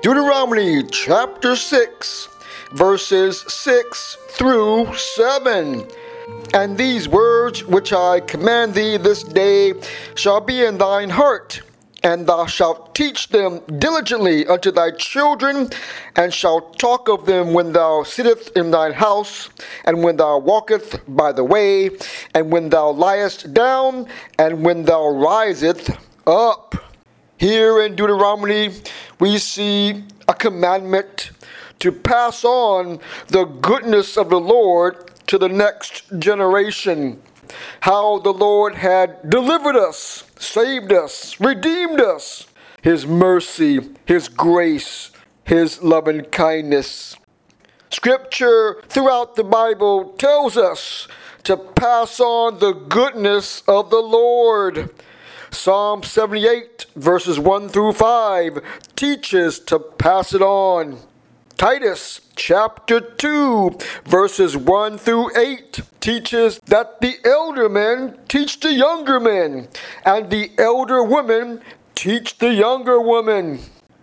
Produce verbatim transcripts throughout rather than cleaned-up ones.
Deuteronomy chapter six, verses six through seven. And these words which I command thee this day shall be in thine heart, and thou shalt teach them diligently unto thy children, and shalt talk of them when thou sittest in thine house, and when thou walkest by the way, and when thou liest down, and when thou risest up. Here in Deuteronomy, we see a commandment to pass on the goodness of the Lord to the next generation. How the Lord had delivered us, saved us, redeemed us. His mercy, His grace, His loving kindness. Scripture throughout the Bible tells us to pass on the goodness of the Lord. Psalm seventy-eight, verses one through five, teaches to pass it on. Titus chapter two, verses one through eight, teaches that the elder men teach the younger men, and the elder women teach the younger women.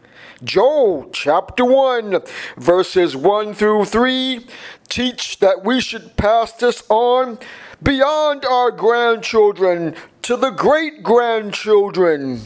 Joel chapter one, verses one through three, teach that we should pass this on beyond our grandchildren to the great-grandchildren.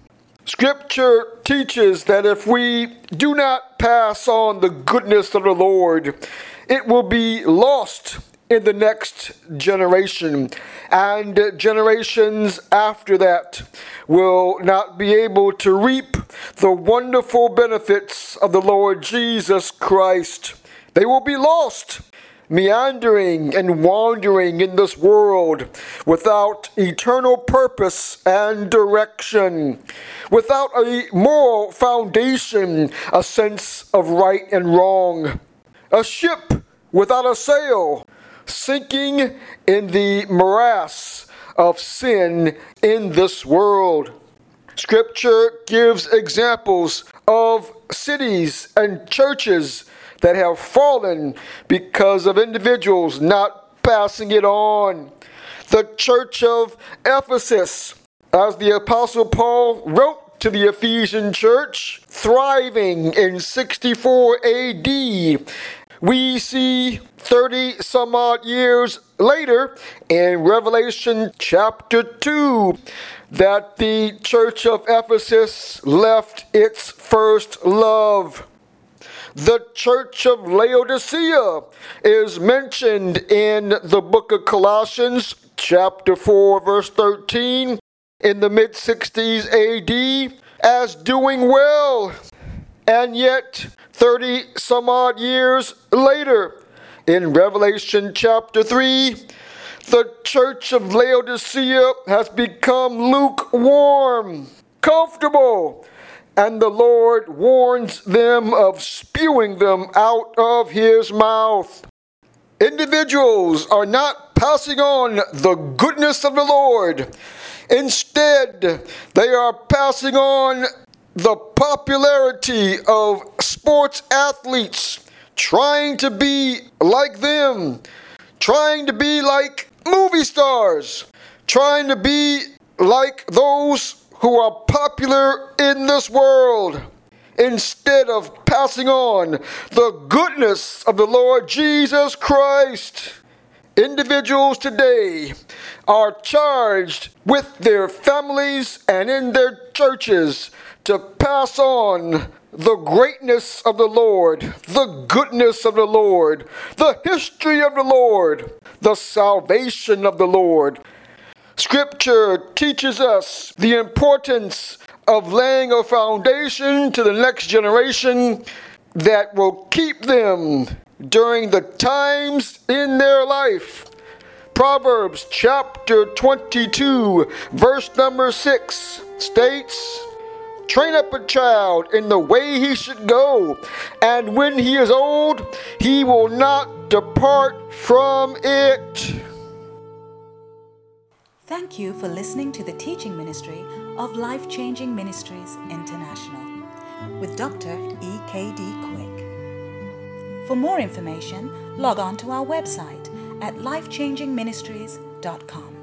Scripture teaches that if we do not pass on the goodness of the Lord, it will be lost in the next generation, and generations after that will not be able to reap the wonderful benefits of the Lord Jesus Christ. They will be lost, meandering and wandering in this world without eternal purpose and direction, without a moral foundation, a sense of right and wrong, a ship without a sail, sinking in the morass of sin in this world. Scripture gives examples of cities and churches that have fallen because of individuals not passing it on. The church of Ephesus, as the Apostle Paul wrote to the Ephesian church, thriving in sixty-four A D, we see thirty some odd years later in Revelation chapter two that the church of Ephesus left its first love. The church of Laodicea is mentioned in the book of Colossians, chapter four, verse thirteen, in the mid sixties A D, as doing well. And yet, thirty some odd years later, in Revelation chapter three, the church of Laodicea has become lukewarm, comfortable, and the Lord warns them of spewing them out of His mouth. Individuals are not passing on the goodness of the Lord. Instead, they are passing on the popularity of sports athletes, trying to be like them, trying to be like movie stars, trying to be like those who are popular in this world, instead of passing on the goodness of the Lord Jesus Christ. Individuals today are charged with their families and in their churches to pass on the greatness of the Lord, the goodness of the Lord, the history of the Lord, the salvation of the Lord. Scripture teaches us the importance of laying a foundation to the next generation that will keep them during the times in their life. Proverbs chapter twenty-two, verse number six states, "Train up a child in the way he should go, and when he is old, he will not depart from it." Thank you for listening to the teaching ministry of Life Changing Ministries International with Doctor E K D Quick. For more information, log on to our website at life changing ministries dot com.